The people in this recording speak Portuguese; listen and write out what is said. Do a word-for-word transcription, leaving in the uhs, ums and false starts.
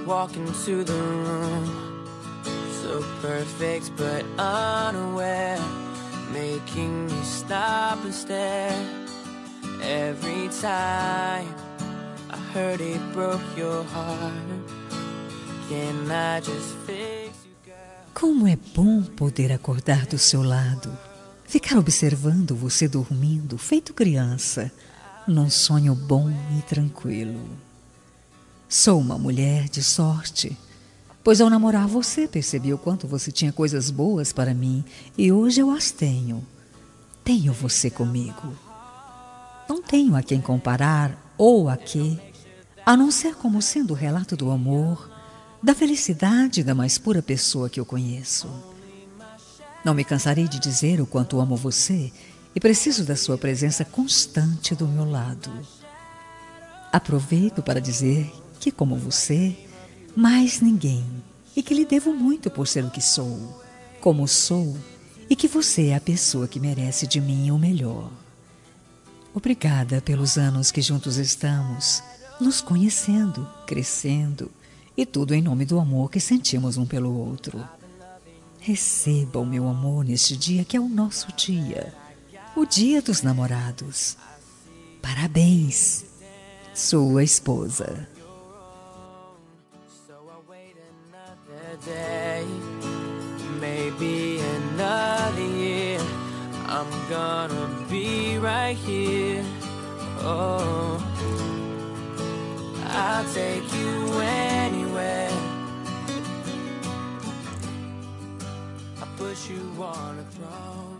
walk into the room, so perfect but unaware, making me stop and stare. Every time I heard it broke your heart. Can I just fix you, girl? Como é bom poder acordar do seu lado, ficar observando você dormindo, feito criança, num sonho bom e tranquilo. Sou uma mulher de sorte, pois ao namorar você percebi o quanto você tinha coisas boas para mim e hoje eu as tenho. Tenho você comigo. Não tenho a quem comparar ou a que, a não ser como sendo o relato do amor, da felicidade da mais pura pessoa que eu conheço. Não me cansarei de dizer o quanto amo você e preciso da sua presença constante do meu lado. Aproveito para dizer que, como você, mais ninguém, e que lhe devo muito por ser o que sou, como sou, e que você é a pessoa que merece de mim o melhor. Obrigada pelos anos que juntos estamos, nos conhecendo, crescendo, e tudo em nome do amor que sentimos um pelo outro. Receba o meu amor neste dia que é o nosso dia, o dia dos namorados. Parabéns, sua esposa. Maybe another year, I'm gonna be right here. Oh, I'll take you anywhere. I'll put you on a throne.